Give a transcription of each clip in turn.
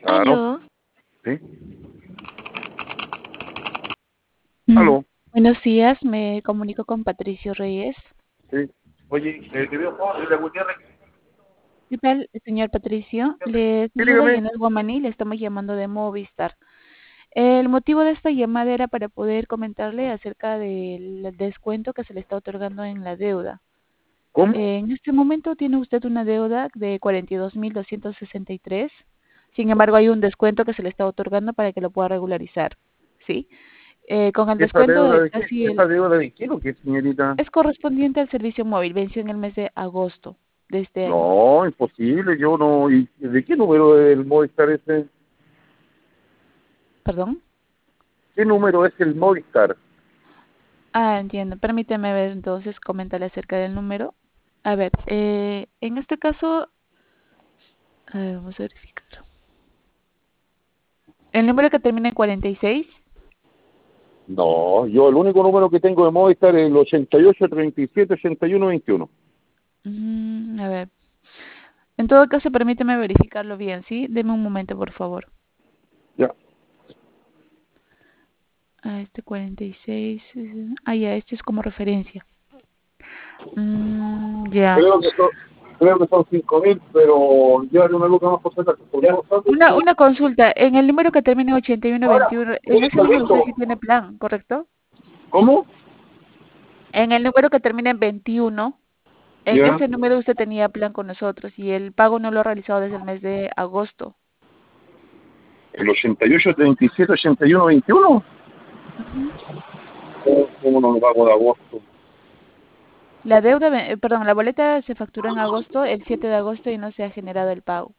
Claro, Aló. sí. Mm, Aló, Buenos días, me comunico con Patricio Reyes. sí. Oye, te veo de la Gutiérrez. ¿Qué tal, señor Patricio? Le Sí, saluda dígame. Yanel Guamaní, le estamos llamando de Movistar. El motivo de esta llamada era para poder comentarle acerca del descuento que se le está otorgando en la deuda. ¿Cómo? En este momento tiene usted una deuda de 42.263. Sin embargo, hay un descuento que se le está otorgando para que lo pueda regularizar. ¿Sí? Con el ¿Esa descuento deuda de de qué? casi ¿Esa deuda de qué, lo que, señorita? es correspondiente al servicio móvil. Venció en el mes de agosto de este año. No, imposible, yo no. ¿Y de qué número es el Movistar ese? ¿Perdón? ¿Qué número es el Movistar? Ah, entiendo. Permíteme ver entonces, comentarle acerca del número. A ver, en este caso, a ver, vamos a verificarlo. El número que termina en 46. No, yo el único número que tengo de Movistar es el 88 37 81 21. A ver. En todo caso, permíteme verificarlo bien, ¿sí? Deme un momento, por favor. Ya. Ah, este 46. Ah, ya, este es como referencia. Ya. Creo que son, creo que son 5.000, pero llévale una luca más por si acaso. Una consulta. En el número que termina en Ahora, 8121, en ese listo, número usted listo. sí tiene plan, ¿correcto? ¿Cómo? En el número que termina en 21, en Ya. ese número usted tenía plan con nosotros y el pago no lo ha realizado desde el mes de agosto. El 88 37 81 21. Ujú. ¿Cómo no lo pago de agosto? La deuda, perdón, la boleta se facturó en agosto, el 7 de agosto y no se ha generado el pago.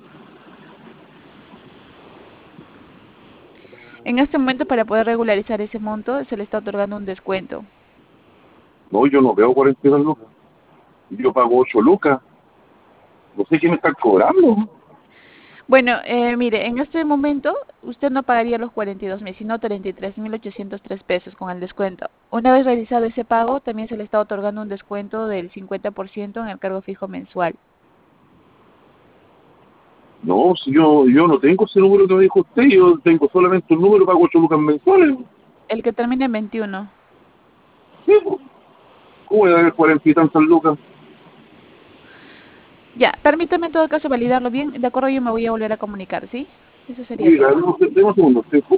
En este momento, para poder regularizar ese monto, se le está otorgando un descuento. No, yo no veo 42 lucas. Yo pago 8 lucas. No sé quién me está cobrando. Bueno, mire, en este momento usted no pagaría los 42.000, sino 33.803 pesos con el descuento. Una vez realizado ese pago, también se le está otorgando un descuento del 50% en el cargo fijo mensual. No, si yo no tengo ese número que me dijo usted, yo tengo solamente un número, pago 8 lucas mensuales. El que termina en 21. Sí, pues. ¿Cómo voy a dar 40 y tantas lucas? Ya, permítame en todo caso validarlo bien. De acuerdo, yo me voy a volver a comunicar, ¿sí? Eso sería Mira, todo. deme un segundo.